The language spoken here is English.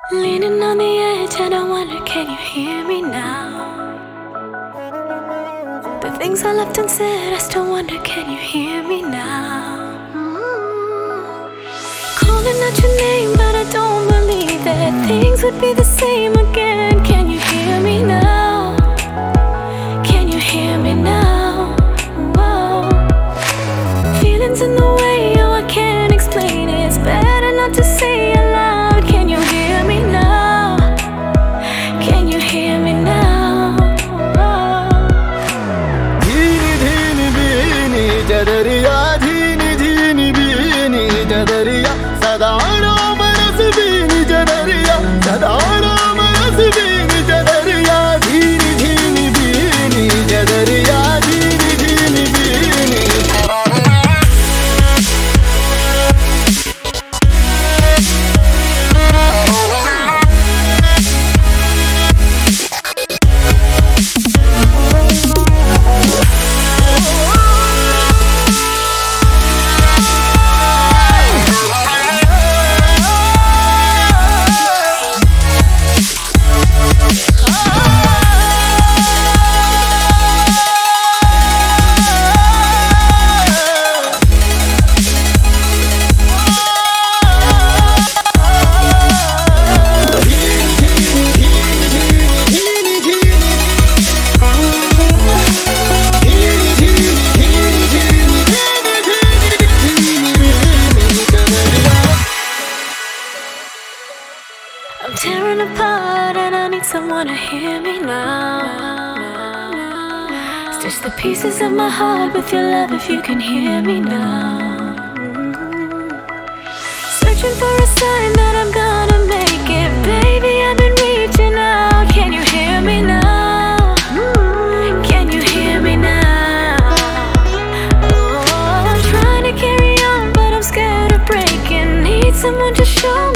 Leaning on the edge and I wonder, can you hear me now? The things I left unsaid, I still wonder, can you hear me now? Calling out your name, but I don't believe that things would be the same again. Can you hear me now? Can you hear me now? Whoa. Feelings in the way, oh I can't explain it. It's better not to say it loud. Can you hear me now? Can you hear me now? धीनी धीनी Bini जदरिया धीनी धीनी Bini जदरिया Sadana Manas Bini जदरिया Sadana Manas Bini जदरिया धीनी धीनी Bini जदरिया धीनी धीनी Bini I'm tearing apart and I need someone to hear me now. Stitch the pieces of my heart with your love if you can hear me now. Searching for a sign that I'm gonna make it. Baby, I've been reaching out. Can you hear me now? Can you hear me now? Oh, I'm trying to carry on, but I'm scared of breaking. Need someone to show me